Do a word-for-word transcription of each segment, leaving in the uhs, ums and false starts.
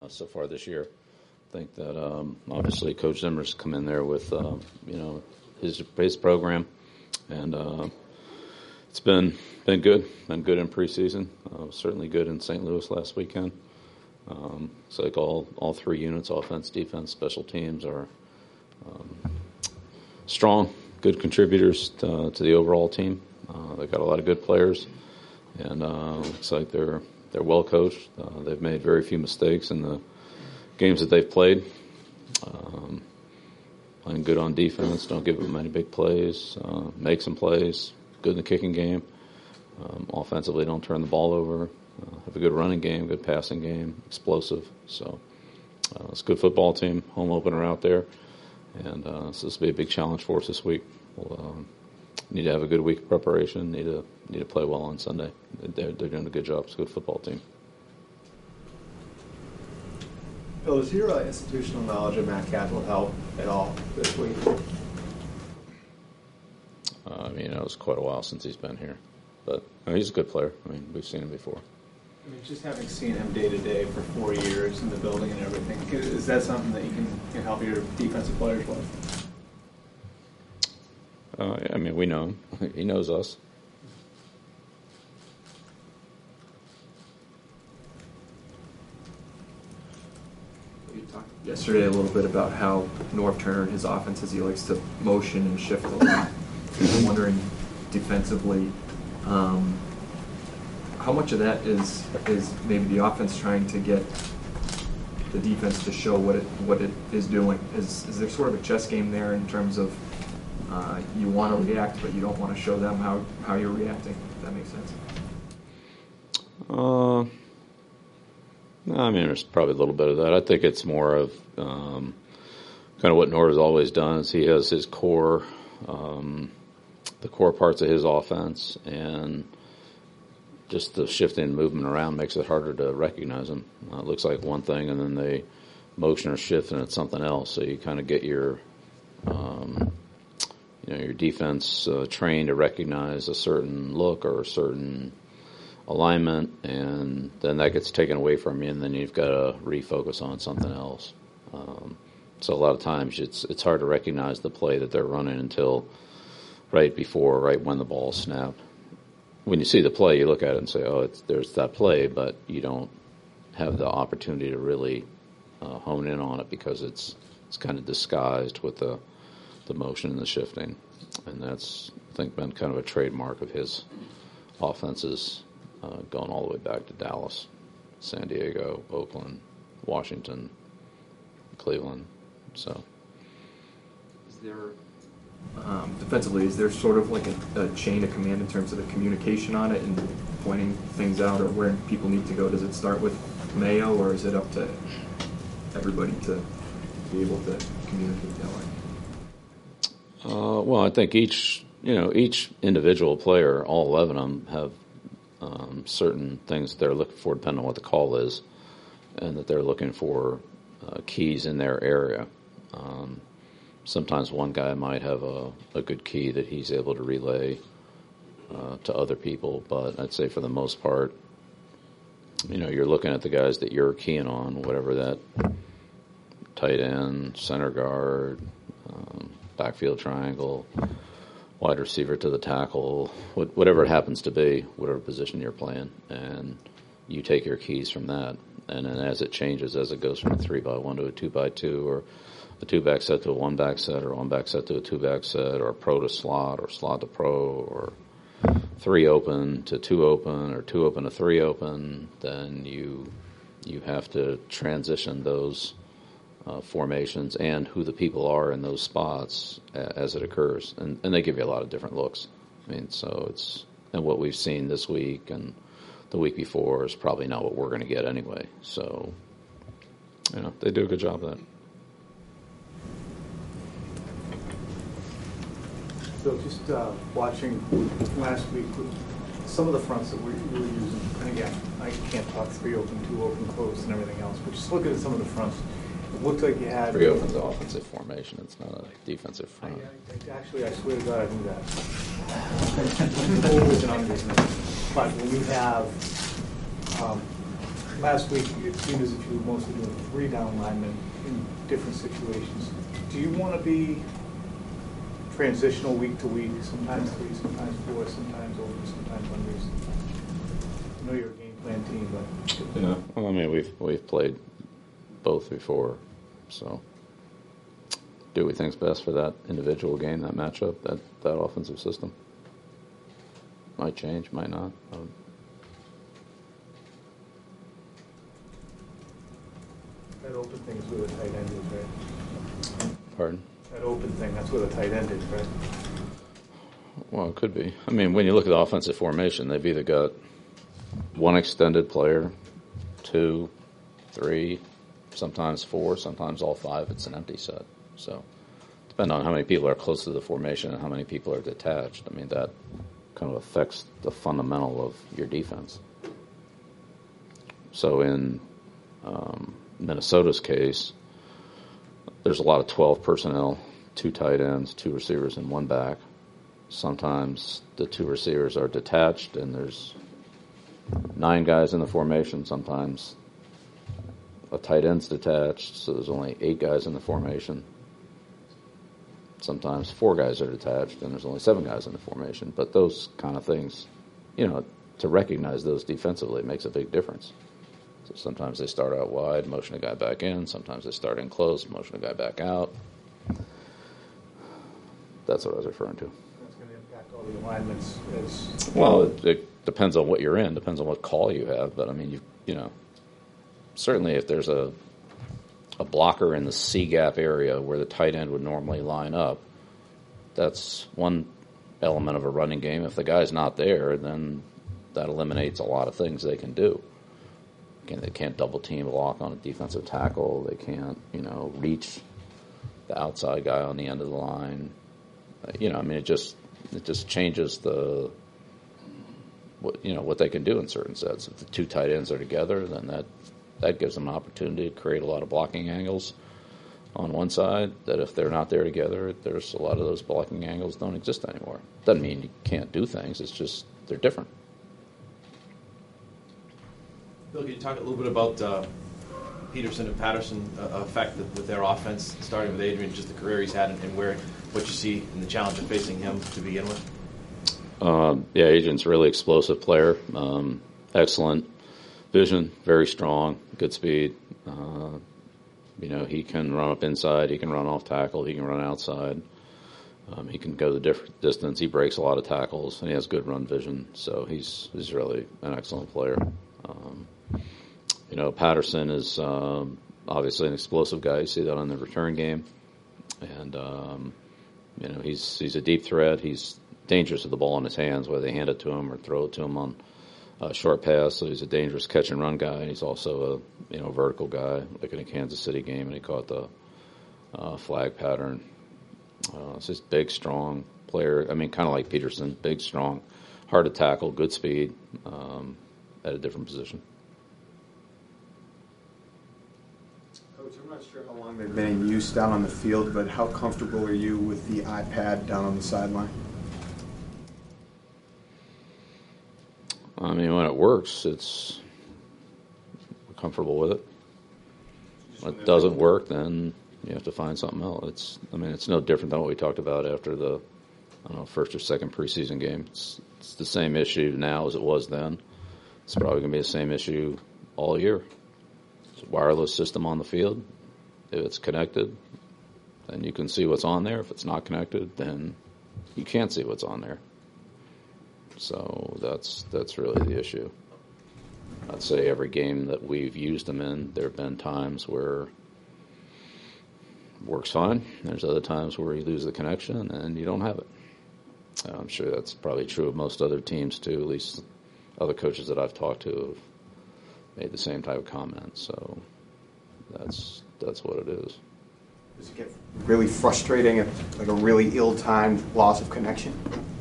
uh, so far this year. I think that um, obviously Coach Zimmer's come in there with uh, you know his his program, and uh, it's been been good. Been good in preseason. Uh, certainly good in Saint Louis last weekend. Um, it's like all all three units, offense, defense, special teams, are um, strong, good contributors to, to the overall team. Uh, they've got a lot of good players, and uh, looks like they're they're well coached. Uh, they've made very few mistakes in the games that they've played. Um, playing good on defense, don't give them many big plays, uh, make some plays, good in the kicking game. Um, offensively, don't turn the ball over. Uh, have a good running game, good passing game, explosive. So uh, it's a good football team, home opener out there. And uh, so this will be a big challenge for us this week. We'll um, need to have a good week of preparation, need to need to play well on Sunday. They're, they're doing a good job. It's a good football team. Bill, does your uh, institutional knowledge of Matt Campbell help at all this week? Uh, I mean, it was quite a while since he's been here. But I mean, he's a good player. I mean, we've seen him before. I mean, just having seen him day to day for four years in the building and everything, is that something that you can, can help your defensive players with? Uh, I mean, we know him. He knows us. You talked yesterday a little bit about how Norv Turner and his offenses, he likes to motion and shift a lot. I'm wondering, defensively, um, how much of that is is maybe the offense trying to get the defense to show what it what it is doing? Is is there sort of a chess game there in terms of uh, you want to react, but you don't want to show them how, how you're reacting? If that makes sense. Uh, I mean, there's probably a little bit of that. I think it's more of um, kind of what Norv has always done. Is he has his core, um, the core parts of his offense, and just the shifting and movement around makes it harder to recognize them. Uh, it looks like one thing, and then they motion or shift, and it's something else. So you kind of get your, um, you know, your defense uh, trained to recognize a certain look or a certain alignment, and then that gets taken away from you, and then you've got to refocus on something else. Um, so a lot of times it's it's hard to recognize the play that they're running until right before, right when the ball is snapped. When you see the play, you look at it and say, oh, it's, there's that play, but you don't have the opportunity to really uh, hone in on it because it's it's kind of disguised with the the motion and the shifting. And that's, I think, been kind of a trademark of his offenses uh, going all the way back to Dallas, San Diego, Oakland, Washington, Cleveland. So, Is there Um, defensively, is there sort of like a, a chain of command in terms of the communication on it and pointing things out or where people need to go? Does it start with Mayo, or is it up to everybody to be able to communicate that way? Uh, well, I think each, you know, each individual player, all eleven of them, have um, certain things that they're looking for depending on what the call is, and that they're looking for uh, keys in their area. Um, Sometimes one guy might have a, a good key that he's able to relay uh, to other people, but I'd say for the most part, you know, you're looking at the guys that you're keying on, whatever that tight end, center guard, um, backfield triangle, wide receiver to the tackle, whatever it happens to be, whatever position you're playing, and you take your keys from that. And then as it changes, as it goes from a three by one to a two by two, or a two-back set to a one-back set, or a one-back set to a two-back set, or a pro to slot, or slot to pro, or three open to two open, or two open to three open, then you you have to transition those uh, formations and who the people are in those spots a, as it occurs. And, and they give you a lot of different looks. I mean, so it's, and what we've seen this week and the week before is probably not what we're going to get anyway. So, you know, they do a good job of that. So just uh, watching last week, some of the fronts that we were using, and again, I can't talk three open, two open, close, and everything else, but just looking at some of the fronts, it looked like you had... Three open's an offensive formation. It's not a defensive front. I, I, actually, I swear to God, I knew that. Overs and unders. But when you have um, last week, it seemed as if you were mostly doing three down linemen in different situations. Do you want to be transitional week to week, sometimes three, sometimes four, sometimes over, sometimes under, sometimes? I know you're a game plan team, but... Yeah, well, I mean, we've, we've played both before, so do we think's best for that individual game, that matchup, that, that offensive system? Might change, might not. Um, That open thing is where the tight end is, right? Pardon? That open thing, that's where the tight end is, right? Well, it could be. I mean, when you look at the offensive formation, they've either got one extended player, two, three, sometimes four, sometimes all five. It's an empty set. So, depending on how many people are close to the formation and how many people are detached, I mean, that kind of affects the fundamental of your defense. So, in um, Minnesota's case, there's a lot of twelve personnel, two tight ends, two receivers, and one back. Sometimes the two receivers are detached and there's nine guys in the formation. Sometimes a tight end's detached, so there's only eight guys in the formation. Sometimes four guys are detached and there's only seven guys in the formation. But those kind of things, you know, to recognize those defensively makes a big difference. So sometimes they start out wide, motion a guy back in. Sometimes they start in close, motion a guy back out. That's what I was referring to. That's going to impact all the alignments as... Well, it, it depends on what you're in, depends on what call you have. But, I mean, you you know, certainly if there's a a blocker in the C-gap area where the tight end would normally line up, that's one element of a running game. If the guy's not there, then that eliminates a lot of things they can do. Again, they can't double team block on a defensive tackle. They can't, you know, reach the outside guy on the end of the line. Uh, you know, I mean, it just it just changes the what you know what they can do in certain sets. If the two tight ends are together, then that that gives them an opportunity to create a lot of blocking angles on one side. That if they're not there together, there's a lot of those blocking angles don't exist anymore. Doesn't mean you can't do things. It's just they're different. Bill, can you talk a little bit about uh, Peterson and Patterson uh, effect with their offense, starting with Adrian, just the career he's had, and, and where what you see in the challenge of facing him to begin with? Um, yeah, Adrian's a really explosive player. Um, excellent vision, very strong, good speed. Uh, you know, he can run up inside, he can run off tackle, he can run outside. Um, he can go the diff- distance. He breaks a lot of tackles, and he has good run vision. So he's he's really an excellent player. Um, you know, Patterson is um, obviously an explosive guy. You see that on the return game, and um, you know he's he's a deep threat. He's dangerous with the ball in his hands, whether they hand it to him or throw it to him on a short pass. So he's a dangerous catch and run guy. He's also a you know vertical guy, like in a Kansas City game, and he caught the uh, flag pattern. Uh, it's just big, strong player. I mean, kind of like Peterson, big, strong, hard to tackle, good speed, um, at a different position. Coach, I'm not sure how long they've been in use down on the field, but how comfortable are you with the iPad down on the sideline? I mean, when it works, it's we're comfortable with it. When it doesn't work, then you have to find something else. It's, I mean, it's no different than what we talked about after the, I don't know, first or second preseason game. It's, it's the same issue now as it was then. It's probably going to be the same issue all year. It's a wireless system on the field. If it's connected, then you can see what's on there. If it's not connected, then you can't see what's on there. So that's that's really the issue. I'd say every game that we've used them in, there have been times where it works fine. There's other times where you lose the connection and you don't have it. I'm sure that's probably true of most other teams too. At least other coaches that I've talked to have made the same type of comment. So that's that's what it is. Does it get really frustrating if, like, a really ill-timed loss of connection?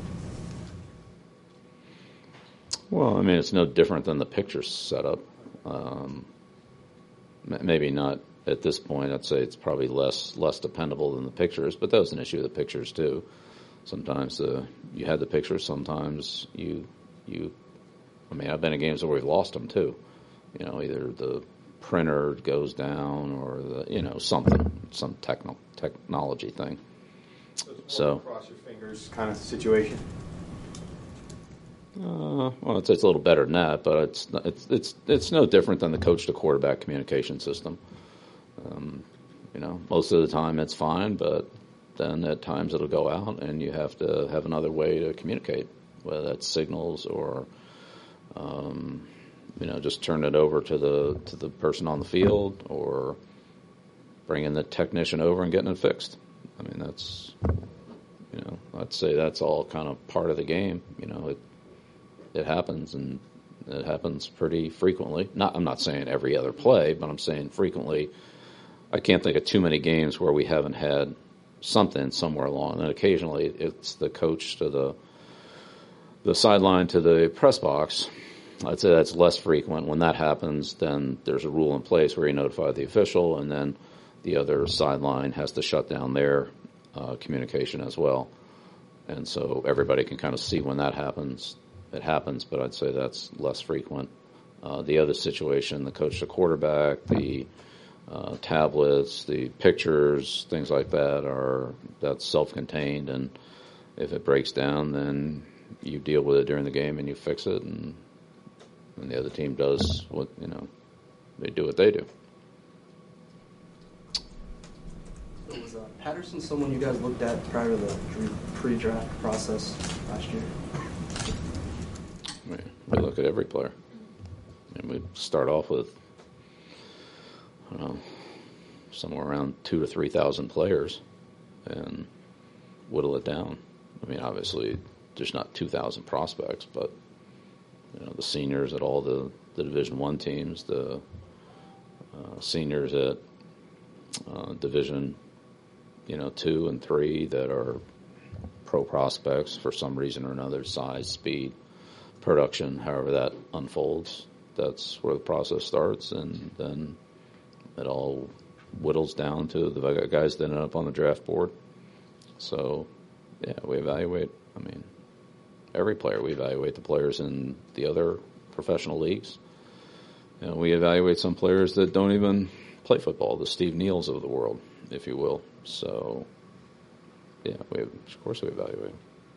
Well, I mean, it's no different than the picture setup. Um, maybe not at this point. I'd say it's probably less less dependable than the pictures, but that was an issue of the pictures too. Sometimes uh, you had the pictures, sometimes you you. I mean, I've been in games where we've lost them too. you know, either the printer goes down or the, you know, something, some techno technology thing. So cross your fingers kind of situation. Uh, well, it's, it's a little better than that, but it's it's it's it's no different than the coach to quarterback communication system. Um, you know, most of the time it's fine, but then at times it'll go out, and you have to have another way to communicate, whether that's signals or um, you know, just turn it over to the to the person on the field, or bringing the technician over and getting it fixed. I mean, that's, you know, I'd say that's all kind of part of the game. You know, it it happens, and it happens pretty frequently. Not, I'm not saying every other play, but I'm saying frequently. I can't think of too many games where we haven't had something somewhere along. And occasionally, it's the coach to the the sideline to the press box. I'd say that's less frequent. When that happens, then there's a rule in place where you notify the official, and then the other sideline has to shut down their uh, communication as well. And so everybody can kind of see when that happens. It happens, but I'd say that's less frequent. Uh, the other situation, the coach to quarterback, the uh, tablets, the pictures, things like that, are that's self-contained, and if it breaks down, then you deal with it during the game and you fix it, and and the other team does what, you know, they do what they do. So was uh, Patterson someone you guys looked at prior to the pre-draft process last year? I mean, we look at every player. And we start off with, I don't know, somewhere around two to three thousand players, and whittle it down. I mean, obviously, there's not two thousand prospects, but you know, the seniors at all the, the Division One teams, the uh, seniors at uh, Division, you know, two and three that are pro prospects for some reason or another, size, speed, production, however that unfolds. That's where the process starts, and then it all whittles down to the guys that end up on the draft board. So, yeah, we evaluate, I mean, every player. We evaluate the players in the other professional leagues. You know, we evaluate some players that don't even play football, the Steve Neals of the world, if you will. So, yeah, we of course we evaluate.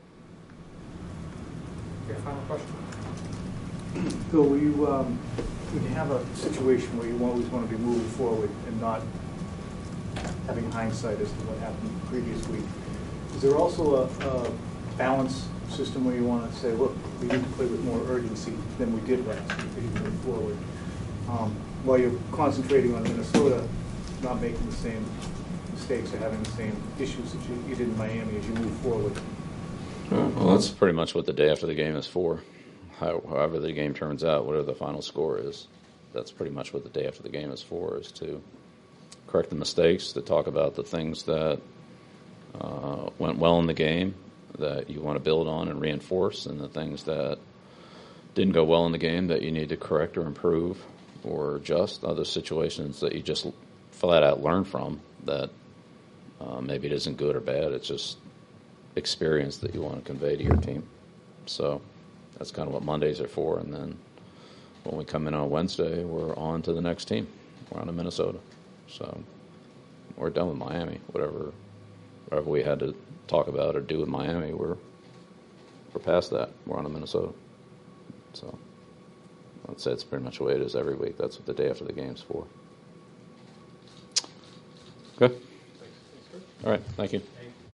Okay, final question. Phil, will you, um, when you have a situation where you always want to be moving forward and not having hindsight as to what happened the previous week, is there also a, a balance system where you want to say, look, we need to play with more urgency than we did last week as you move forward, um, while you're concentrating on Minnesota not making the same mistakes or having the same issues that you, you did in Miami as you move forward? Well, that's pretty much what the day after the game is for. How, however the game turns out, whatever the final score is, that's pretty much what the day after the game is for, is to correct the mistakes, to talk about the things that uh, went well in the game that you want to build on and reinforce, and the things that didn't go well in the game that you need to correct or improve or adjust, other situations that you just flat out learn from that uh, maybe it isn't good or bad, it's just experience that you want to convey to your team. So that's kind of what Mondays are for, and then when we come in on Wednesday, we're on to the next team. We're on to Minnesota. So we're done with Miami. Whatever whatever we had to talk about or do with Miami, we're we're past that. We're on to Minnesota. So I'd say it's pretty much the way it is every week. That's what the day after the game's for. Okay. All right. Thank you.